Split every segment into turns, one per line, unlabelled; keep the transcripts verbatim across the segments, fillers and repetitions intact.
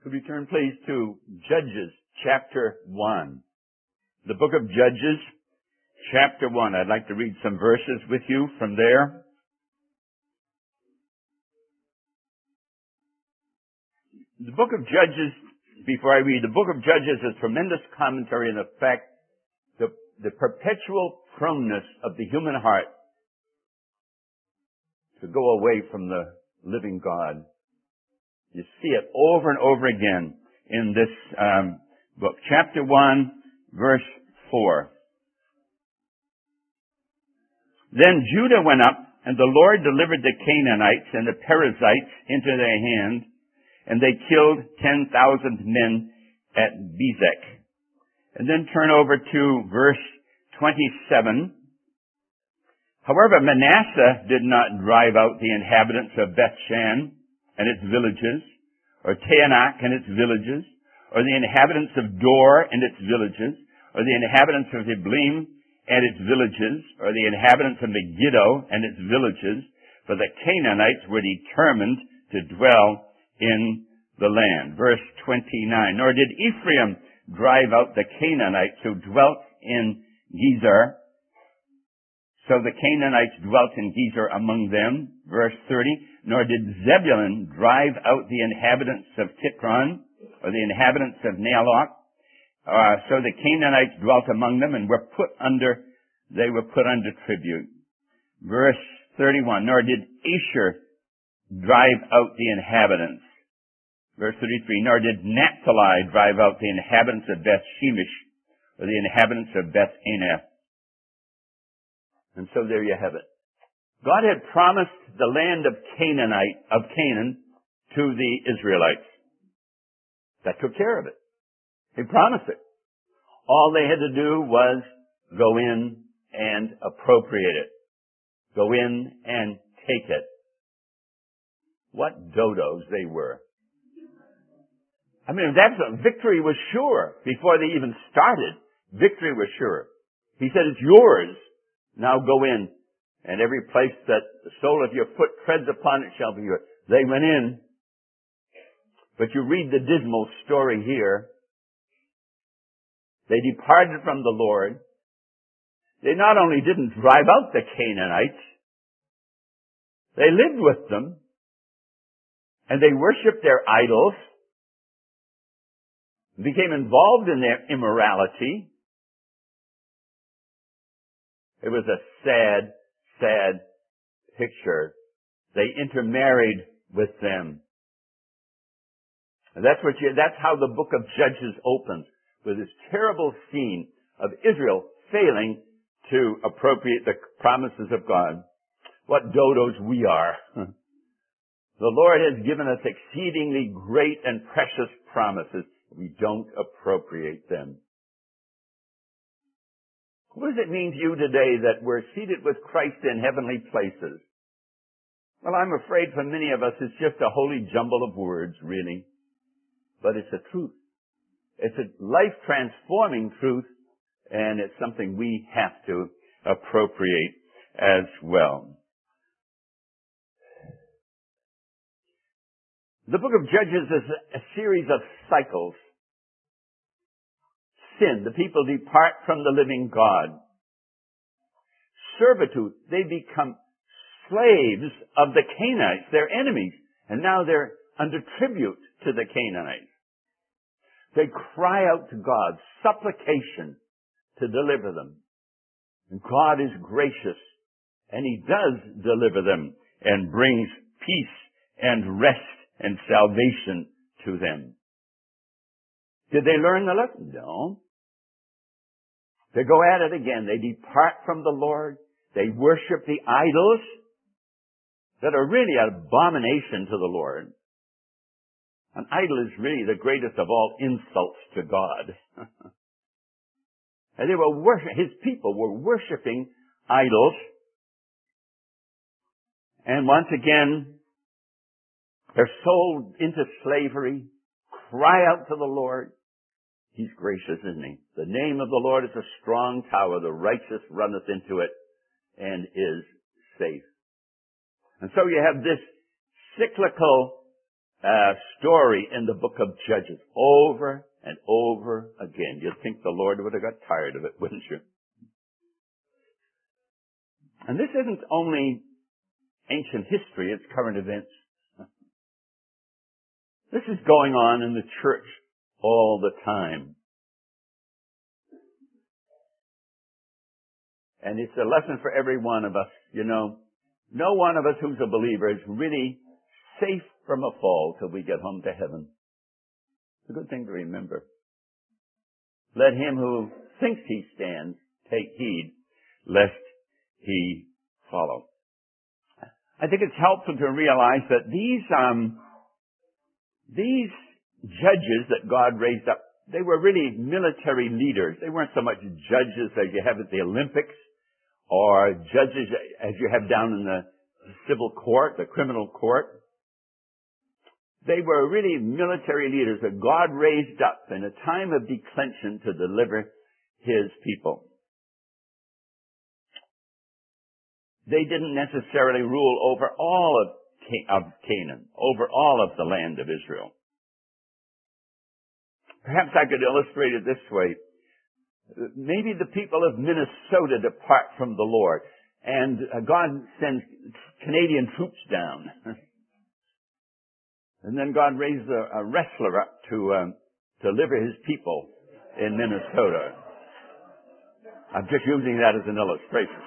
Could we turn please to Judges chapter one? The book of Judges chapter one. I'd like to read some verses with you from there. The book of Judges, before I read, the book of Judges is a tremendous commentary on the fact the, the perpetual proneness of the human heart to go away from the living God. You see it over and over again in this um, book. Chapter one, verse four. Then Judah went up, and the Lord delivered the Canaanites and the Perizzites into their hand, and they killed ten thousand men at Bezek. And then turn over to verse twenty-seven. However, Manasseh did not drive out the inhabitants of Bethshan and its villages, or Taanach and its villages, or the inhabitants of Dor and its villages, or the inhabitants of Ibleam and its villages, or the inhabitants of Megiddo and its villages, for the Canaanites were determined to dwell in the land. Verse twenty-nine. Nor did Ephraim drive out the Canaanites who dwelt in Gezer. So the Canaanites dwelt in Gezer among them. Verse thirty. Nor did Zebulun drive out the inhabitants of Tikron, or the inhabitants of Naaloth. Uh, so the Canaanites dwelt among them and were put under, they were put under tribute. Verse thirty-one. Nor did Asher drive out the inhabitants. Verse thirty-three. Nor did Naphtali drive out the inhabitants of Beth Shemesh, or the inhabitants of Beth Anath. And so there you have it. God had promised the land of Canaanite, of Canaan, to the Israelites. That took care of it. He promised it. All they had to do was go in and appropriate it. Go in and take it. What dodos they were. I mean, that's a, victory was sure before they even started. Victory was sure. He said, it's yours. Now go in, and every place that the sole of your foot treads upon it shall be yours. They went in, but you read the dismal story here. They departed from the Lord. They not only didn't drive out the Canaanites, they lived with them, and they worshiped their idols, became involved in their immorality. It was a sad, sad picture. They intermarried with them. And that's what you, that's how the book of Judges opens, with this terrible scene of Israel failing to appropriate the promises of God. What dodos we are. The Lord has given us exceedingly great and precious promises. We don't appropriate them. What does it mean to you today that we're seated with Christ in heavenly places? Well, I'm afraid for many of us it's just a holy jumble of words, really. But it's a truth. It's a life-transforming truth, and it's something we have to appropriate as well. The book of Judges is a series of cycles. Sin, the people depart from the living God. Servitude, they become slaves of the Canaanites, their enemies, and now they're under tribute to the Canaanites. They cry out to God, supplication to deliver them. And God is gracious, and He does deliver them and brings peace and rest and salvation to them. Did they learn the lesson? No. They go at it again. They depart from the Lord. They worship the idols that are really an abomination to the Lord. An idol is really the greatest of all insults to God. And they were worship, His people were worshiping idols. And once again, they're sold into slavery, cry out to the Lord. He's gracious, isn't He? The name of the Lord is a strong tower. The righteous runneth into it and is safe. And so you have this cyclical uh, story in the book of Judges over and over again. You'd think the Lord would have got tired of it, wouldn't you? And this isn't only ancient history, it's current events. This is going on in the church all the time. And it's a lesson for every one of us. You know, no one of us who's a believer is really safe from a fall till we get home to heaven. It's a good thing to remember. Let him who thinks he stands take heed, lest he follow. I think it's helpful to realize that these, um, these judges that God raised up, they were really military leaders. They weren't so much judges as you have at the Olympics, or judges as you have down in the civil court, the criminal court. They were really military leaders that God raised up in a time of declension to deliver his people. They didn't necessarily rule over all of, of Canaan, over all of the land of Israel. Perhaps I could illustrate it this way. Maybe the people of Minnesota depart from the Lord, and God sends Canadian troops down. And then God raised a, a wrestler up to um, deliver his people in Minnesota. I'm just using that as an illustration.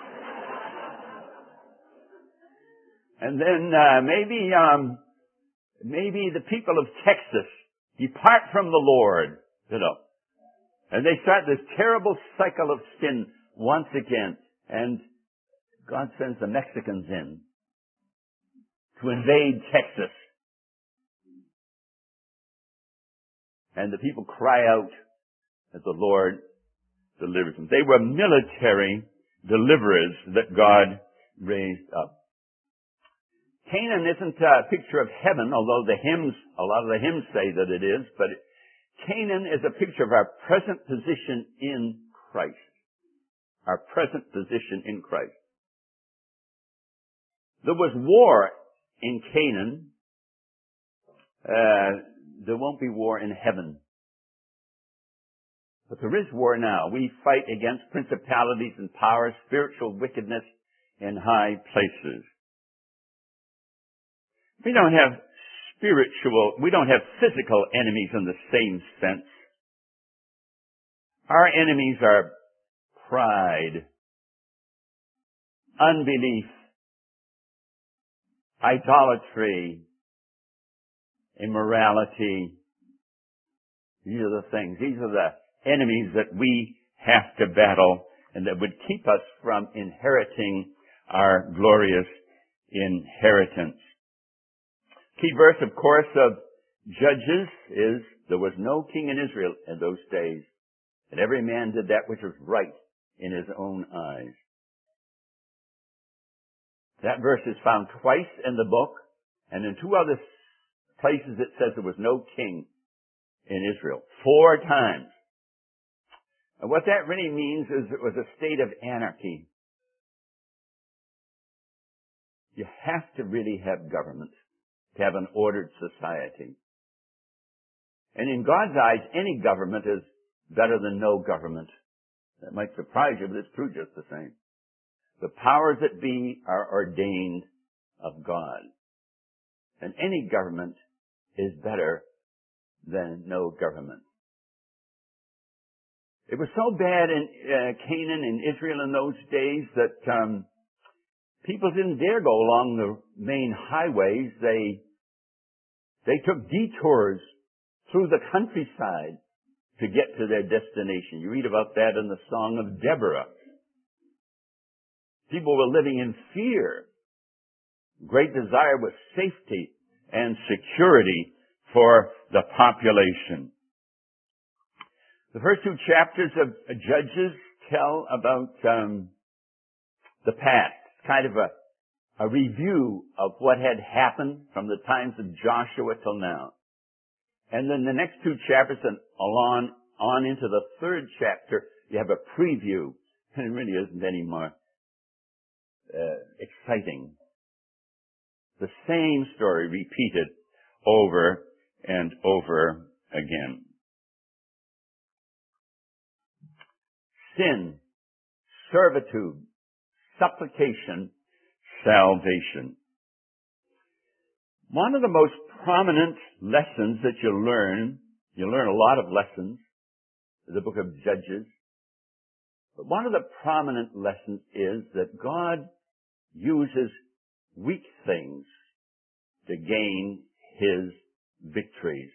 And then uh, maybe um, maybe the people of Texas depart from the Lord, you know, and they start this terrible cycle of sin once again. And God sends the Mexicans in to invade Texas. And the people cry out that the Lord delivers them. They were military deliverers that God raised up. Canaan isn't a picture of heaven, although the hymns, a lot of the hymns say that it is, but Canaan is a picture of our present position in Christ. Our present position in Christ. There was war in Canaan. Uh, there won't be war in heaven. But there is war now. We fight against principalities and powers, spiritual wickedness in high places. We don't have spiritual, we don't have physical enemies in the same sense. Our enemies are pride, unbelief, idolatry, immorality. These are the things, these are the enemies that we have to battle and that would keep us from inheriting our glorious inheritance. Key verse, of course, of Judges is, there was no king in Israel in those days, and every man did that which was right in his own eyes. That verse is found twice in the book, and in two other places it says there was no king in Israel. Four times. And what that really means is it was a state of anarchy. You have to really have government to have an ordered society. And in God's eyes, any government is better than no government. That might surprise you, but it's true just the same. The powers that be are ordained of God. And any government is better than no government. It was so bad in uh, Canaan and Israel in those days that um, people didn't dare go along the main highways. They They took detours through the countryside to get to their destination. You read about that in the Song of Deborah. People were living in fear. Great desire was safety and security for the population. The first two chapters of Judges tell about um, the past. It's kind of a A review of what had happened from the times of Joshua till now. And then the next two chapters and on, on into the third chapter, you have a preview. And it really isn't any more uh, exciting. The same story repeated over and over again. Sin, servitude, supplication, salvation. One of the most prominent lessons that you learn, you learn a lot of lessons in the book of Judges, but one of the prominent lessons is that God uses weak things to gain His victories.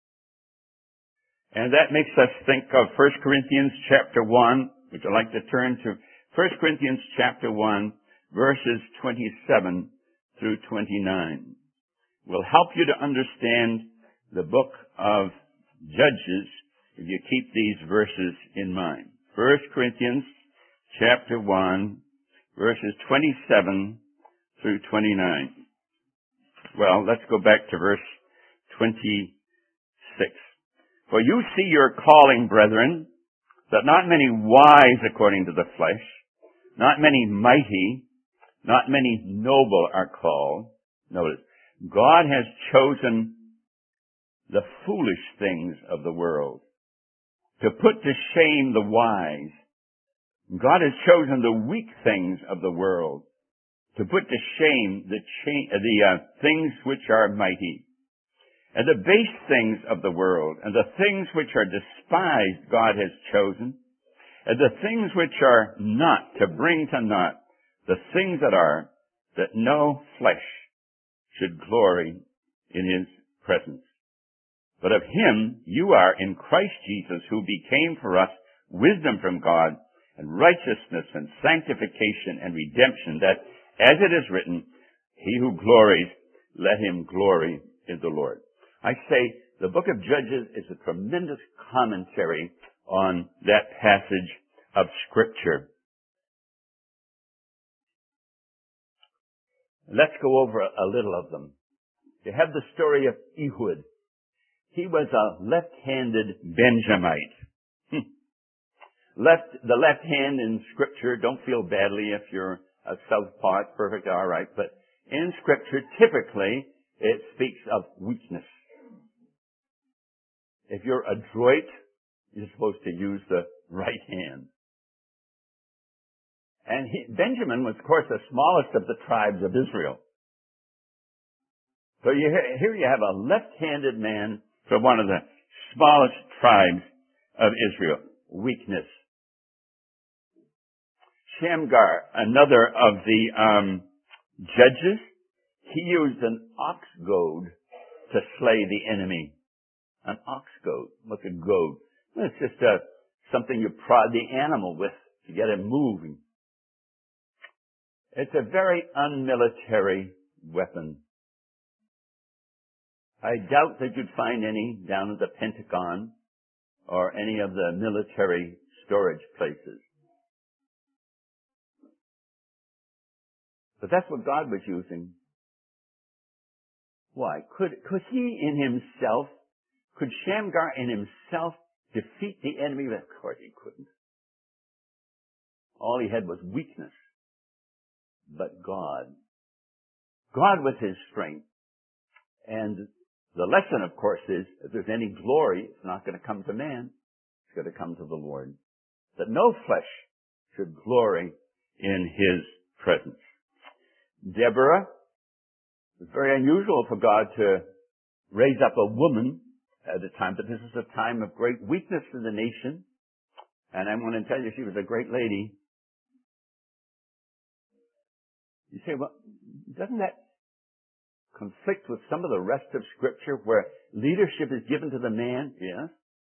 And that makes us think of First Corinthians chapter one, which I'd like to turn to. First Corinthians chapter one, verses twenty-seven through twenty-nine. Will help you to understand the book of Judges if you keep these verses in mind. First Corinthians chapter one, verses twenty-seven through twenty-nine. Well, let's go back to verse twenty-six. For you see your calling, brethren, that not many wise according to the flesh, not many mighty, not many noble are called. Notice, God has chosen the foolish things of the world to put to shame the wise. God has chosen the weak things of the world to put to shame the, cha- the uh, things which are mighty. And the base things of the world, and the things which are despised, God has chosen, and the things which are not, to bring to naught the things that are, that no flesh should glory in His presence. But of Him you are in Christ Jesus, who became for us wisdom from God, and righteousness and sanctification and redemption, that, as it is written, he who glories, let him glory in the Lord. I say the book of Judges is a tremendous commentary on that passage of Scripture. Let's go over a little of them. You have the story of Ehud. He was a left-handed Benjamite. Left, the left hand in Scripture, don't feel badly if you're a southpaw, it's perfectly all right, but in Scripture, typically, it speaks of weakness. If you're adroit, you're supposed to use the right hand. And he, Benjamin was, of course, the smallest of the tribes of Israel. So you, here you have a left-handed man from one of the smallest tribes of Israel. Weakness. Shamgar, another of the um, judges, he used an ox goad to slay the enemy. An ox goad. What's a goad? Well, it's just a, something you prod the animal with to get it moving. It's a very unmilitary weapon. I doubt that you'd find any down at the Pentagon or any of the military storage places. But that's what God was using. Why? Could, could he in himself, could Shamgar in himself defeat the enemy? Of course he couldn't. All he had was weakness. But God. God was his strength. And the lesson, of course, is if there's any glory, it's not going to come to man. It's going to come to the Lord. That no flesh should glory in his presence. Deborah, it was very unusual for God to raise up a woman at a time, but this is a time of great weakness in the nation. And I'm going to tell you, she was a great lady. You say, well, doesn't that conflict with some of the rest of Scripture where leadership is given to the man? Yes.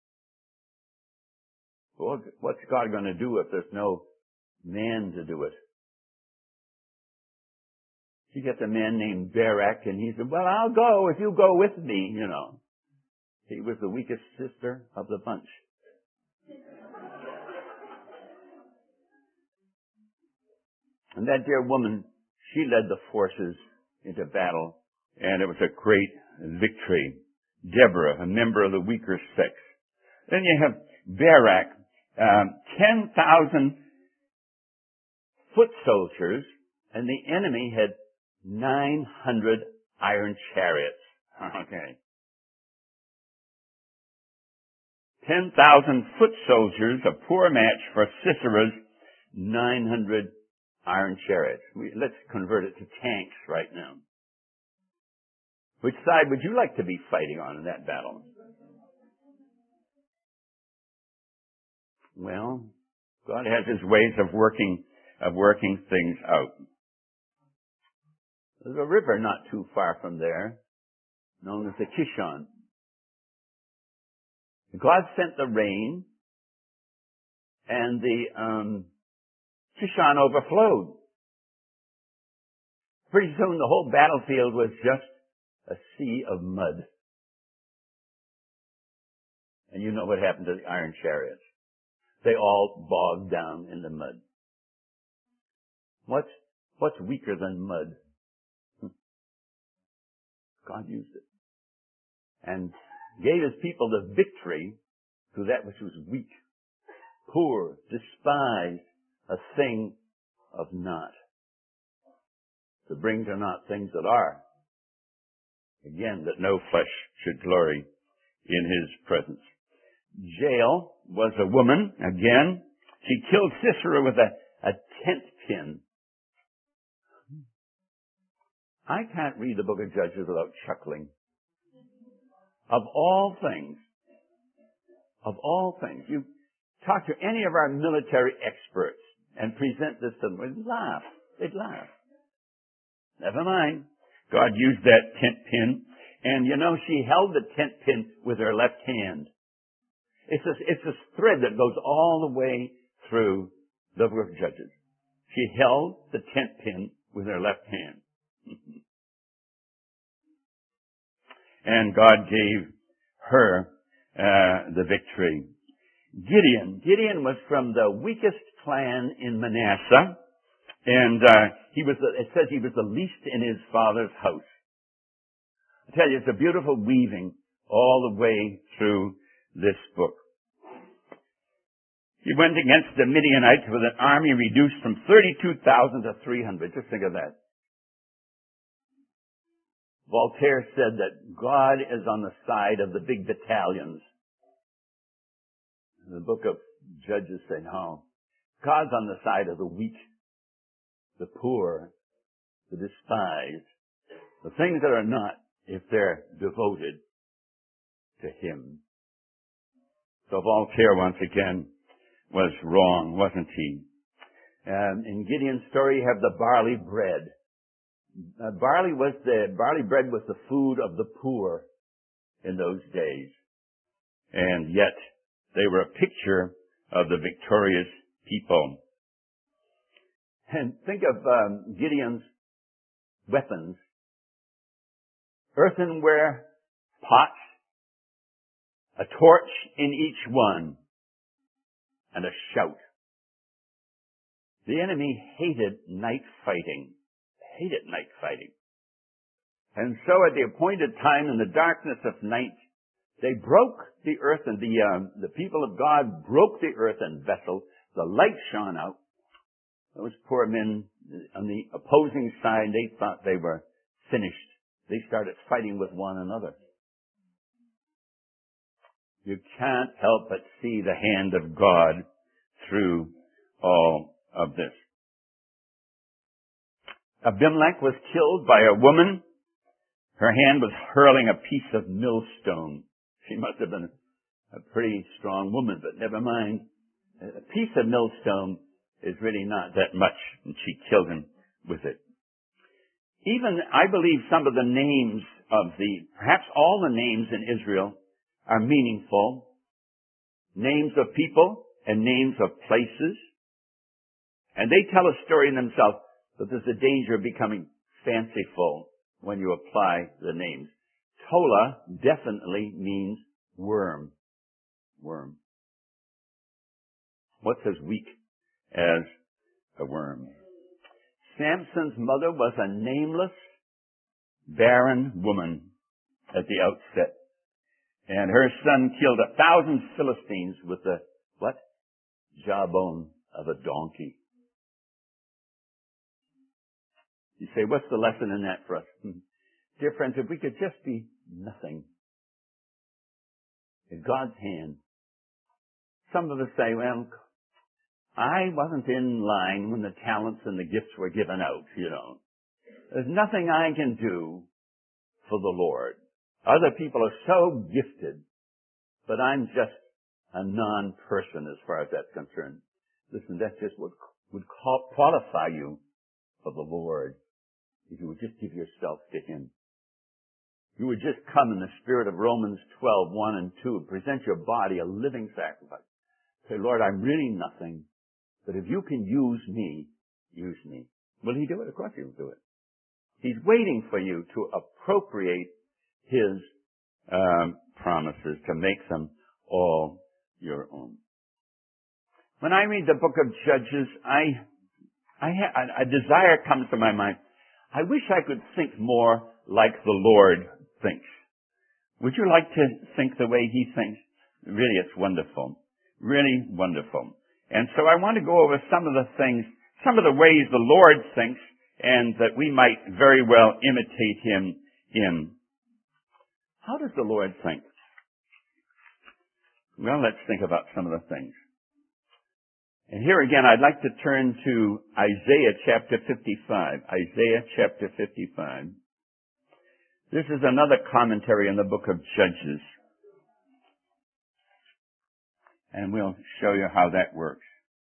Well, what's God going to do if there's no man to do it? You get a man named Barak, and he said, well, I'll go if you go with me, you know. He was the weakest sister of the bunch. And that dear woman, she led the forces into battle, and it was a great victory. Deborah, a member of the weaker sex. Then you have Barak, um, ten thousand foot soldiers, and the enemy had nine hundred iron chariots. Okay. ten thousand foot soldiers, a poor match for Sisera's nine hundred iron chariots. We, let's convert it to tanks right now. Which side would you like to be fighting on in that battle? Well, God has His ways of working, of working things out. There's a river not too far from there, known as the Kishon. God sent the rain, and the um, Kishon overflowed. Pretty soon the whole battlefield was just a sea of mud. And you know what happened to the iron chariots. They all bogged down in the mud. What's, what's weaker than mud? God used it. And gave His people the victory through that which was weak, poor, despised, a thing of naught. To bring to naught things that are. Again, that no flesh should glory in His presence. Jael was a woman, again. She killed Sisera with a, a tent pin. I can't read the book of Judges without chuckling. Of all things, of all things, you talk to any of our military experts and present this to them, they'd laugh. They'd laugh. Never mind. God used that tent pin, and you know, she held the tent pin with her left hand. It's a, it's a thread that goes all the way through the book of Judges. She held the tent pin with her left hand. And God gave her uh, the victory. Gideon. Gideon was from the weakest clan in Manasseh, and uh, he was. The, it says he was the least in his father's house. I tell you, it's a beautiful weaving all the way through this book. He went against the Midianites with an army reduced from thirty-two thousand to three hundred. Just think of that. Voltaire said that God is on the side of the big battalions. The book of Judges said, no, God's on the side of the weak, the poor, the despised, the things that are not, if they're devoted to Him. So Voltaire, once again, was wrong, wasn't he? Um, in Gideon's story, you have the barley bread. Uh, barley was the barley bread was the food of the poor in those days, and yet they were a picture of the victorious people. And think of um, Gideon's weapons: earthenware pots, a torch in each one, and a shout. The enemy hated night fighting. Hated night fighting. And so at the appointed time in the darkness of night, they broke the earth, and the um, the people of God broke the earthen vessel. The light shone out. Those poor men on the opposing side, they thought they were finished. They started fighting with one another. You can't help but see the hand of God through all of this. Abimelech was killed by a woman. Her hand was hurling a piece of millstone. She must have been a pretty strong woman, but never mind. A piece of millstone is really not that much, and she killed him with it. Even, I believe, some of the names of the, perhaps all the names in Israel are meaningful. Names of people and names of places. And they tell a story in themselves. But there's a danger of becoming fanciful when you apply the names. Tola definitely means worm. Worm. What's as weak as a worm? Samson's mother was a nameless, barren woman at the outset. And her son killed a thousand Philistines with the, what? Jawbone of a donkey. You say, what's the lesson in that for us? Dear friends, if we could just be
nothing in God's hand. Some of us say, well, I wasn't in line when the talents and the gifts were given out, you know. There's nothing I can do for the Lord. Other people are so gifted, but I'm just a non-person as far as that's concerned. Listen, that just would, would qualify you for the Lord if you would just give yourself to Him. You would just come in the spirit of Romans twelve, one and two, present your body a living sacrifice. Say, Lord, I'm really nothing, but if you can use me, use me. Will He do it? Of course He'll do it. He's waiting for you to appropriate His um, promises, to make them all your own. When I read the book of Judges, I, I ha- a desire comes to my mind. I wish I could think more like the Lord thinks. Would you like to think the way He thinks? Really, it's wonderful. Really wonderful. And so I want to go over some of the things, some of the ways the Lord thinks, and that we might very well imitate Him in. How does the Lord think? Well, let's think about some of the things. And here again, I'd like to turn to Isaiah chapter fifty-five. Isaiah chapter fifty-five. This is another commentary in the book of Judges. And we'll show you how that works.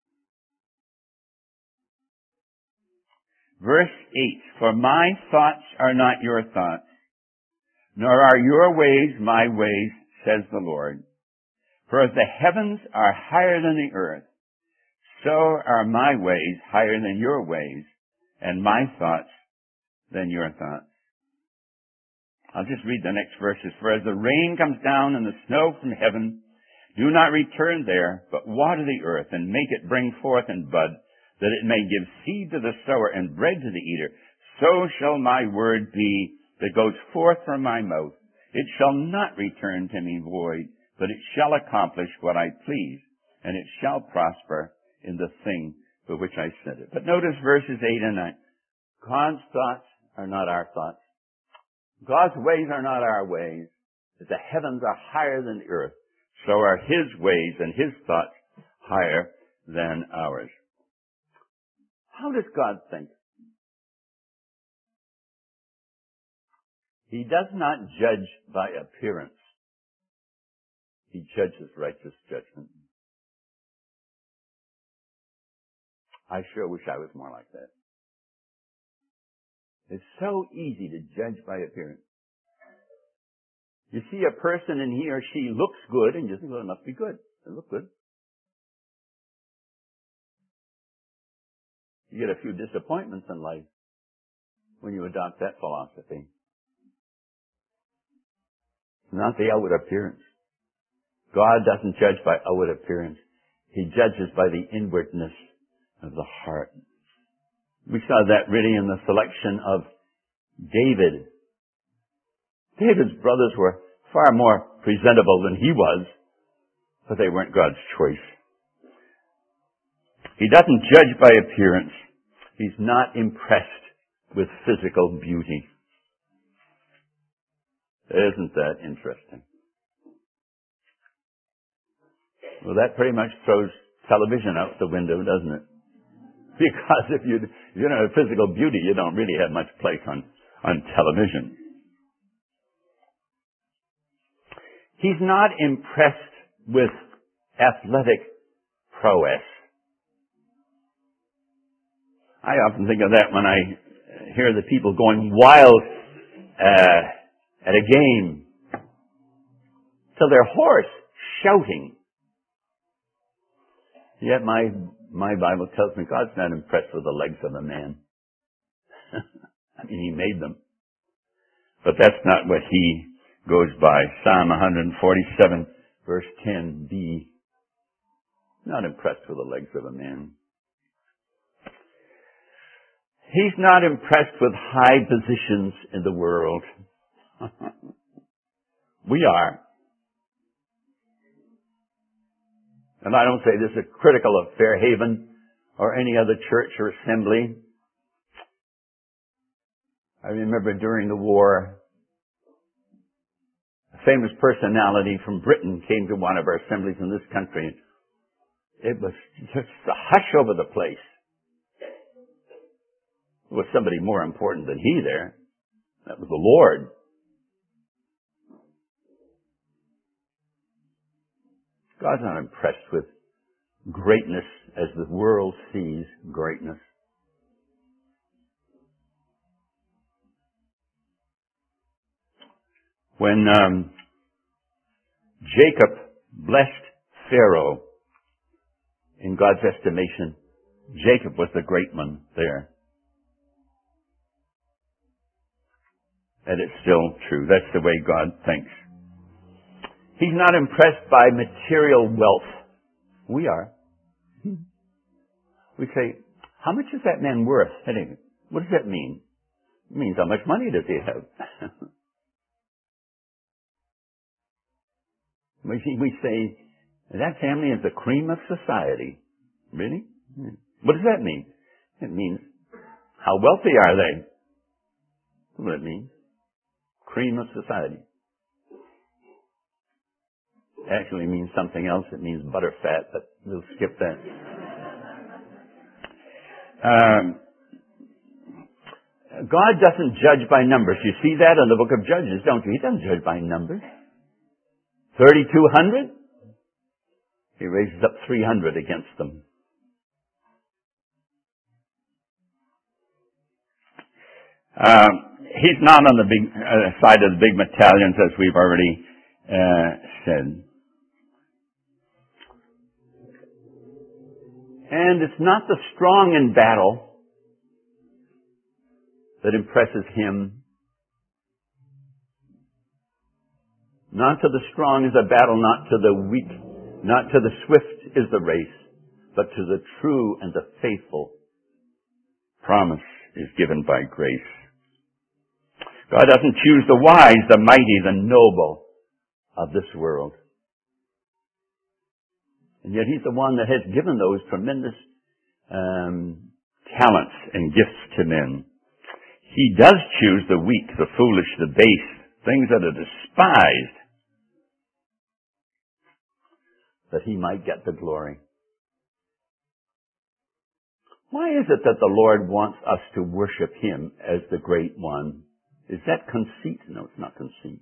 Verse eight, for my thoughts are not your thoughts, nor are your ways my ways, says the Lord. For as the heavens are higher than the earth, so are my ways higher than your ways, and my thoughts than your thoughts. I'll just read the next verses. For as the rain comes down and the snow from heaven, do not return there, but water the earth and make it bring forth and bud, that it may give seed to the sower and bread to the eater. So shall my word be that goes forth from my mouth. It shall not return to me void, but it shall accomplish what I please, and it shall prosper in the thing for which I sent it. But notice verses eight and nine. God's thoughts are not our thoughts. God's ways are not our ways. As the heavens are higher than the earth, so are His ways and His thoughts higher than ours. How does God think? He does not judge by appearance. He judges righteous judgment. I sure wish I was more like that. It's so easy to judge by appearance. You see a person and he or she looks good and you think, well, it must be good. They look good. You get a few disappointments in life when you adopt that philosophy. Not the outward appearance. God doesn't judge by outward appearance. He judges by the inwardness of the heart. We saw that really in the selection of David. David's brothers were far more presentable than he was, but they weren't God's choice. He doesn't judge by appearance. He's not impressed with physical beauty. Isn't that interesting? Well, that pretty much throws television out the window, doesn't it? Because if you, if you don't have physical beauty, you don't really have much place on, on television. He's not impressed with athletic prowess. I often think of that when I hear the people going wild uh, at a game till they're hoarse, shouting. Yet my my Bible tells me God's not impressed with the legs of a man. I mean, He made them. But that's not what He goes by. Psalm one forty-seven, verse ten b. Not impressed with the legs of a man. He's not impressed with high positions in the world. We are. And I don't say this is critical of Fairhaven or any other church or assembly. I remember during the war, famous personality from Britain came to one of our assemblies in this country. It was just a hush over the place. There was somebody more important than he there. That was the Lord. God's not impressed with greatness as the world sees greatness. When um, Jacob blessed Pharaoh, in God's estimation, Jacob was the great one there. And it's still true. That's the way God thinks. He's not impressed by material wealth. We are. We say, how much is that man worth? What does that mean? It means how much money does he have? we, we say, that family is the cream of society. Really? What does that mean? It means, how wealthy are they? That's what it means. Cream of society. Actually means something else. It means butterfat, but we'll skip that. Um, God doesn't judge by numbers. You see that in the book of Judges, don't you? He doesn't judge by numbers. thirty-two hundred? He raises up three hundred against them. Um, he's not on the big uh, side of the big battalions, as we've already uh, said. And it's not the strong in battle that impresses him. Not to the strong is a battle, not to the weak, not to the swift is the race, but to the true and the faithful. Promise is given by grace. God doesn't choose the wise, the mighty, the noble of this world. And yet He's the one that has given those tremendous um, talents and gifts to men. He does choose the weak, the foolish, the base, things that are despised, that He might get the glory. Why is it that the Lord wants us to worship Him as the great one? Is that conceit? No, it's not conceit.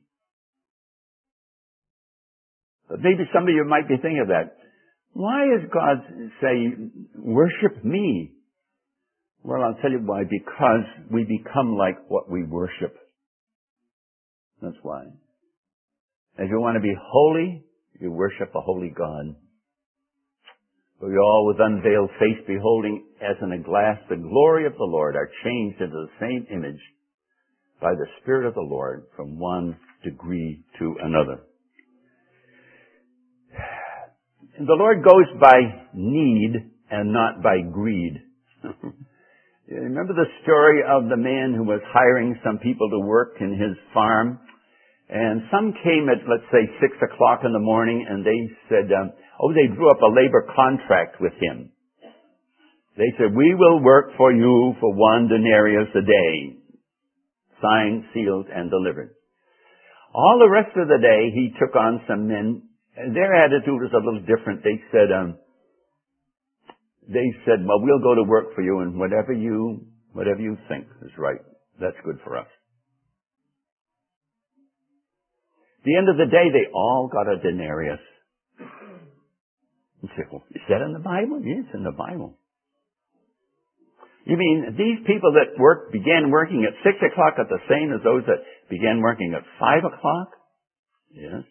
But maybe some of you might be thinking of that. Why does God say, worship me? Well, I'll tell you why. Because we become like what we worship. That's why. If you want to be holy, you worship a holy God. We all with unveiled face beholding as in a glass the glory of the Lord are changed into the same image by the Spirit of the Lord from one degree to another. And the Lord goes by need and not by greed. You remember the story of the man who was hiring some people to work in his farm? And some came at, let's say, six o'clock in the morning, and they said, um, oh, they drew up a labor contract with him. They said, we will work for you for one denarius a day. Signed, sealed, and delivered. All the rest of the day, he took on some men. Their attitude was a little different. They said, um, they said, well, we'll go to work for you, and whatever you, whatever you think is right, that's good for us. At the end of the day, they all got a denarius. You say, well, is that in the Bible? Yes, in the Bible. You mean these people that work began working at six o'clock are the same as those that began working at five o'clock? Yes.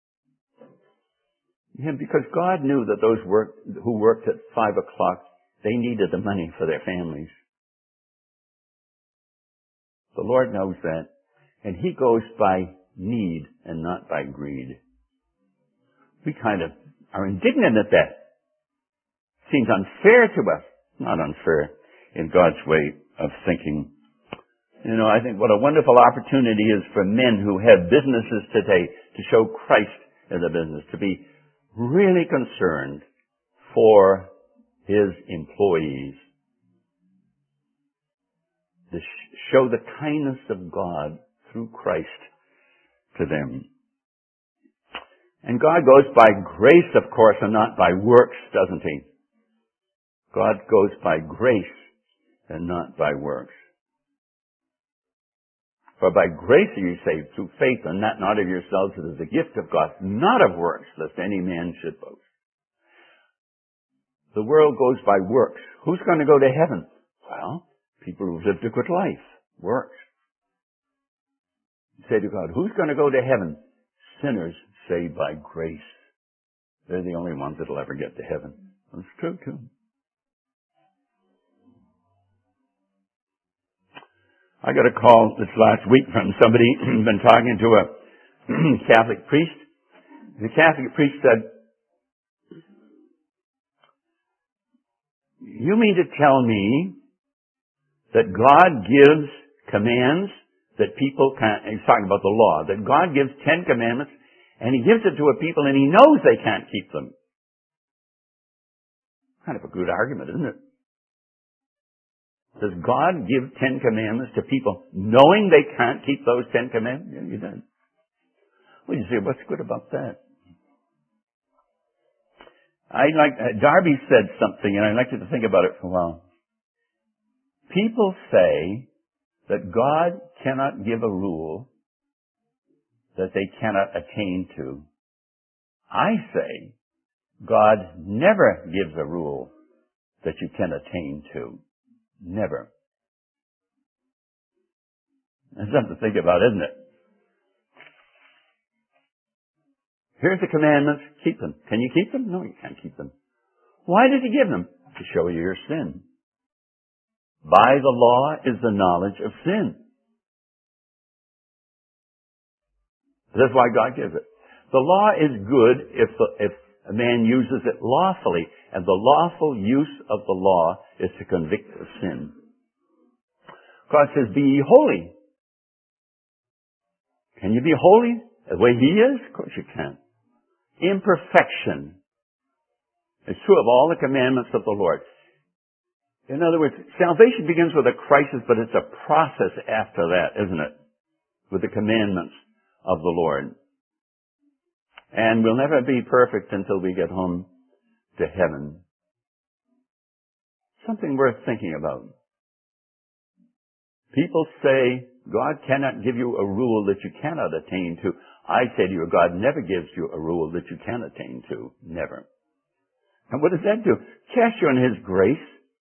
Yeah, because God knew that those work, who worked at five o'clock, they needed the money for their families. The Lord knows that. And He goes by need and not by greed. We kind of are indignant at that. Seems unfair to us. Not unfair in God's way of thinking. You know, I think what a wonderful opportunity is for men who have businesses today to show Christ in the business, to be really concerned for His employees, to sh- show the kindness of God through Christ to them. And God goes by grace, of course, and not by works, doesn't He? God goes by grace and not by works. For by grace are you saved through faith, and that not of yourselves, it is a gift of God, not of works, lest any man should boast. The world goes by works. Who's going to go to heaven? Well, people who've lived a good life. Works. You say to God, who's going to go to heaven? Sinners saved by grace. They're the only ones that'll ever get to heaven. That's true too. I got a call this last week from somebody who'd been talking to a Catholic priest. The Catholic priest said, you mean to tell me that God gives commands that people can't, he's talking about the law, that God gives ten commandments and He gives it to a people and He knows they can't keep them. Kind of a good argument, isn't it? Does God give ten commandments to people knowing they can't keep those ten commandments? Yeah, He does. Well, you say, what's good about that? I like, uh, Darby said something, and I'd like you to think about it for a while. People say that God cannot give a rule that they cannot attain to. I say God never gives a rule that you can attain to. Never. That's something to think about, isn't it? Here's the commandments. Keep them. Can you keep them? No, you can't keep them. Why did He give them? To show you your sin. By the law is the knowledge of sin. That's why God gives it. The law is good if, the, if a man uses it lawfully, and the lawful use of the law is to convict of sin. God says, be ye holy. Can you be holy the way He is? Of course you can. Imperfection is true of all the commandments of the Lord. In other words, salvation begins with a crisis, but it's a process after that, isn't it? With the commandments of the Lord. And we'll never be perfect until we get home to heaven. Something worth thinking about. People say God cannot give you a rule that you cannot attain to. I say to you, God never gives you a rule that you can attain to. Never. And what does that do? Casts you on His grace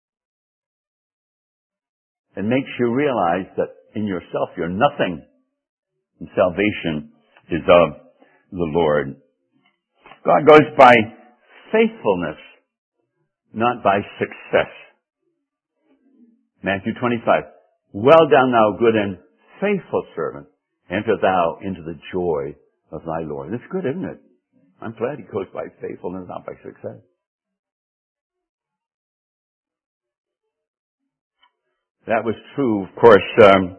and makes you realize that in yourself you're nothing. And salvation is of the Lord. God goes by faithfulness, not by success. Matthew twenty-five. Well done, thou good and faithful servant. Enter thou into the joy of thy Lord. That's good, isn't it? I'm glad He goes by faithfulness, not by success. That was true, of course, um,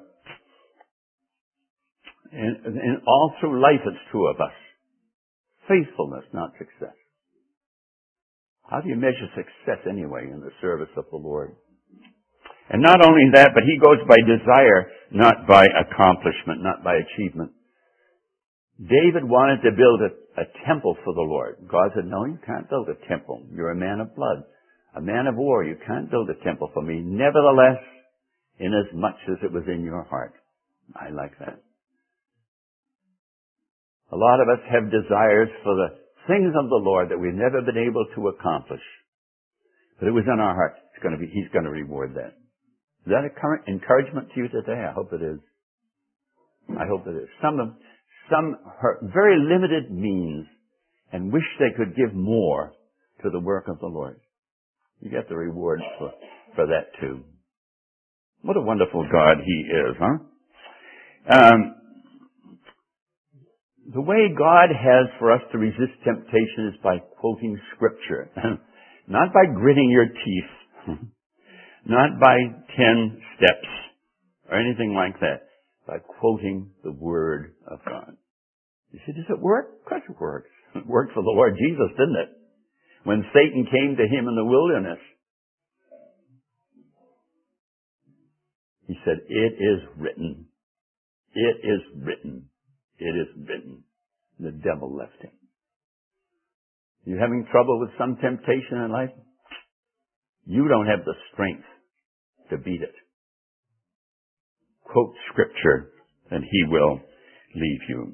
in, in all through life it's true of us. Faithfulness, not success. How do you measure success anyway in the service of the Lord? And not only that, but He goes by desire, not by accomplishment, not by achievement. David wanted to build a, a temple for the Lord. God said, no, you can't build a temple. You're a man of blood, a man of war. You can't build a temple for me. Nevertheless, inasmuch as it was in your heart. I like that. A lot of us have desires for the things of the Lord that we've never been able to accomplish. But it was in our heart. It's going to be, He's going to reward that. Is that a current encouragement to you today? I hope it is. I hope it is. Some of some very limited means and wish they could give more to the work of the Lord. You get the reward for, for that too. What a wonderful God He is, huh? Um, the way God has for us to resist temptation is by quoting Scripture. Not by gritting your teeth. Not by ten steps or anything like that. By quoting the Word of God. You say, does it work? Of course it works. It worked for the Lord Jesus, didn't it? When Satan came to Him in the wilderness, He said, it is written. It is written. It is written. The devil left Him. You having trouble with some temptation in life? You don't have the strength to beat it. Quote Scripture, and He will leave you.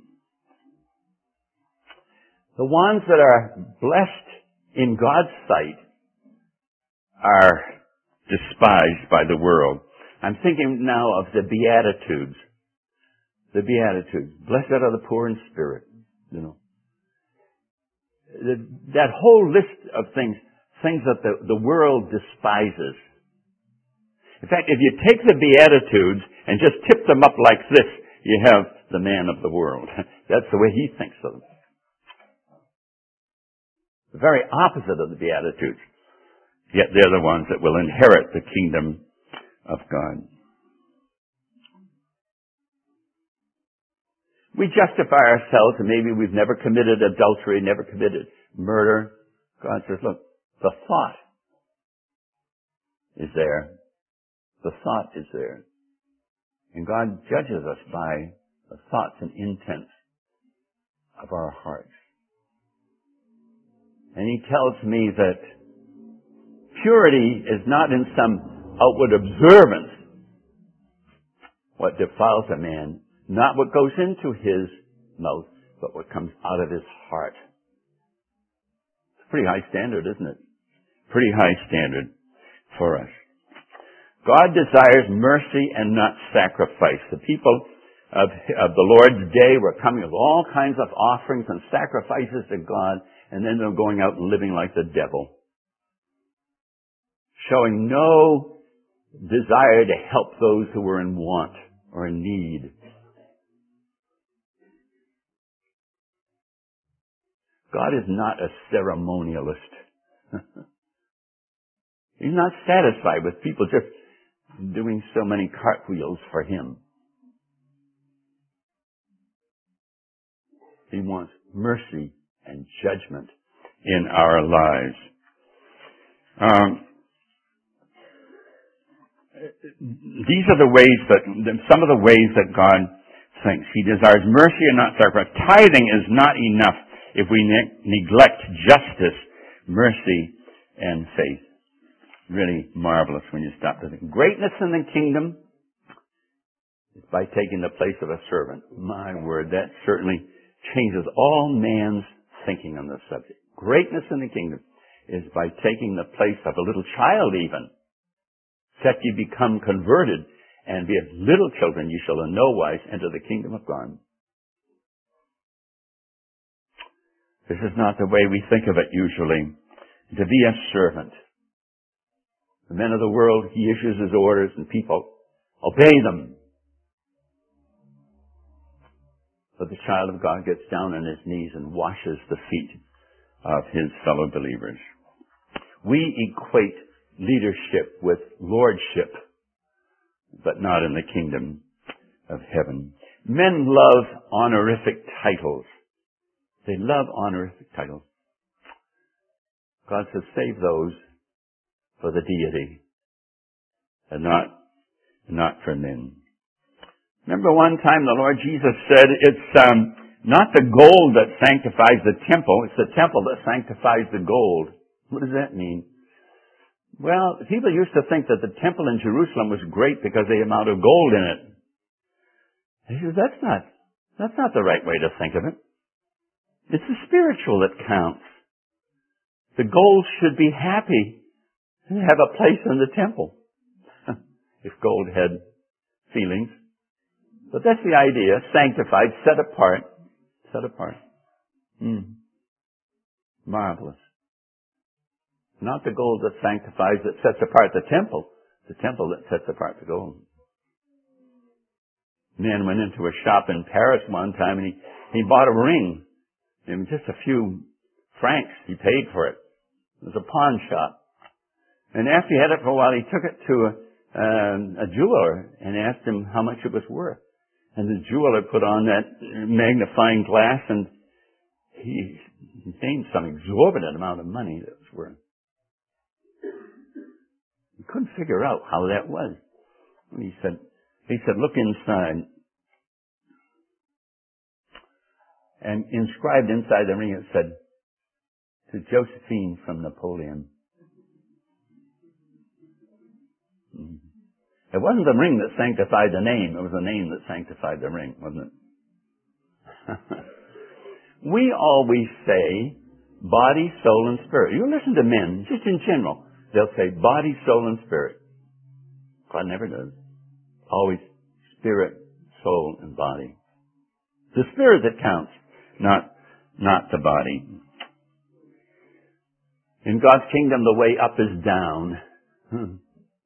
The ones that are blessed in God's sight are despised by the world. I'm thinking now of the Beatitudes. The Beatitudes. Blessed are the poor in spirit. You know. The, that whole list of things, things that the, the world despises. In fact, if you take the Beatitudes and just tip them up like this, you have the man of the world. That's the way he thinks of them. The very opposite of the Beatitudes. Yet they're the ones that will inherit the kingdom of God. We justify ourselves, and maybe we've never committed adultery, never committed murder. God says, look, the thought is there. The thought is there. And God judges us by the thoughts and intents of our hearts. And He tells me that purity is not in some outward observance what defiles a man, not what goes into his mouth, but what comes out of his heart. It's a pretty high standard, isn't it? Pretty high standard for us. God desires mercy and not sacrifice. The people of, of the Lord's day were coming with all kinds of offerings and sacrifices to God, and then they're going out and living like the devil, showing no desire to help those who were in want or in need. God is not a ceremonialist. He's not satisfied with people just doing so many cartwheels for Him. He wants mercy and judgment in our lives. Um, these are the ways that, some of the ways that God thinks. He desires mercy and not sacrifice. Tithing is not enough if we ne- neglect justice, mercy, and faith. Really marvelous when you stop to think. Greatness in the kingdom is by taking the place of a servant. My word, that certainly changes all man's thinking on this subject. Greatness in the kingdom is by taking the place of a little child even. Except you become converted and be as little children, you shall in no wise enter the kingdom of God. This is not the way we think of it usually. To be a servant. The men of the world, he issues his orders and people obey them. But the child of God gets down on his knees and washes the feet of his fellow believers. We equate leadership with lordship, but not in the kingdom of heaven. Men love honorific titles. They love honorific titles. God says, save those for the deity and not, not for men. Remember one time the Lord Jesus said, it's um, not the gold that sanctifies the temple, it's the temple that sanctifies the gold. What does that mean? Well, people used to think that the temple in Jerusalem was great because of the amount of gold in it. He says, that's not, that's not the right way to think of it. It's the spiritual that counts. The gold should be happy to have a place in the temple. If gold had feelings. But that's the idea. Sanctified, set apart. Set apart. Mm. Marvelous. Not the gold that sanctifies, that sets apart the temple. The temple that sets apart the gold. A man went into a shop in Paris one time and he, he bought a ring. And just a few francs he paid for it. It was a pawn shop. And after he had it for a while, he took it to a, um, a jeweler and asked him how much it was worth. And the jeweler put on that magnifying glass and he named some exorbitant amount of money that it was worth. He couldn't figure out how that was. And he said, he said, look inside. And inscribed inside the ring it said, to Josephine from Napoleon. Mm. It wasn't the ring that sanctified the name. It was the name that sanctified the ring, wasn't it? We always say body, soul, and spirit. You listen to men, just in general. They'll say body, soul, and spirit. God never does. Always spirit, soul, and body. The spirit that counts, not, not the body. In God's kingdom, the way up is down. Hmm.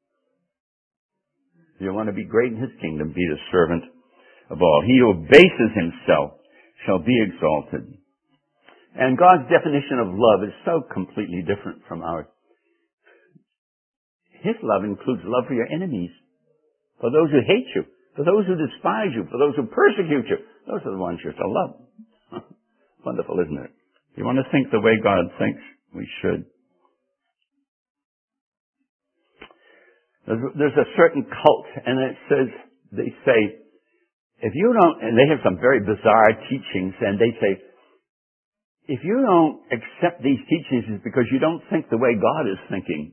If you want to be great in His kingdom, be the servant of all. He who abases himself shall be exalted. And God's definition of love is so completely different from ours. His love includes love for your enemies, for those who hate you, for those who despise you, for those who persecute you. Those are the ones you're to love. Wonderful, isn't it? You want to think the way God thinks? We should. There's, there's a certain cult, and it says, they say, if you don't, and they have some very bizarre teachings, and they say, if you don't accept these teachings, it's because you don't think the way God is thinking.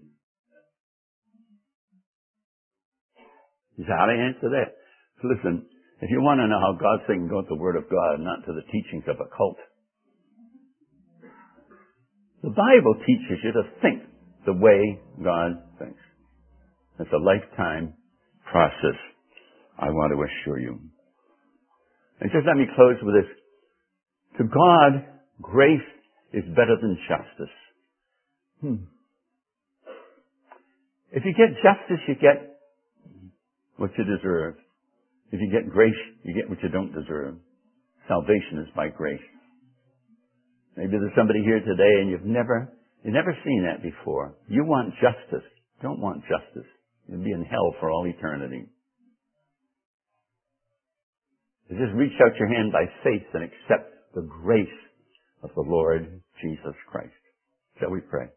Is how they answer that? So listen, if you want to know how God's thinking, go to the Word of God, not to the teachings of a cult. The Bible teaches you to think the way God thinks. It's a lifetime process, I want to assure you. And just let me close with this. To God, grace is better than justice. Hmm. If you get justice, you get what you deserve. If you get grace, you get what you don't deserve. Salvation is by grace. Maybe there's somebody here today and you've never, you've never seen that before. You want justice. You don't want justice. You'll be in hell for all eternity. You just reach out your hand by faith and accept the grace of the Lord Jesus Christ. Shall we pray?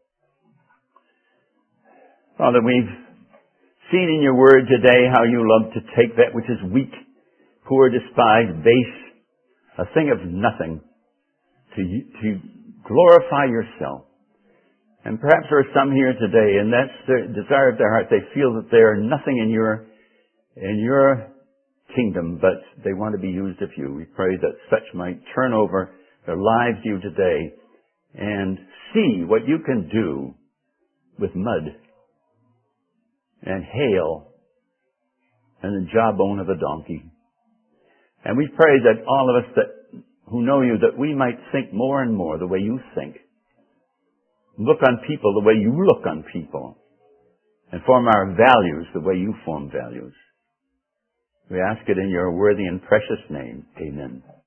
Father, we've seen in your word today how you love to take that which is weak, poor, despised, base, a thing of nothing, to, to glorify yourself. And perhaps there are some here today, and that's the desire of their heart. They feel that they are nothing in your, in your kingdom, but they want to be used of you. We pray that such might turn over their lives to you today and see what you can do with mud and hail and the jawbone of a donkey. And we pray that all of us that who know you, that we might think more and more the way you think. Look on people the way you look on people. And form our values the way you form values. We ask it in your worthy and precious name. Amen.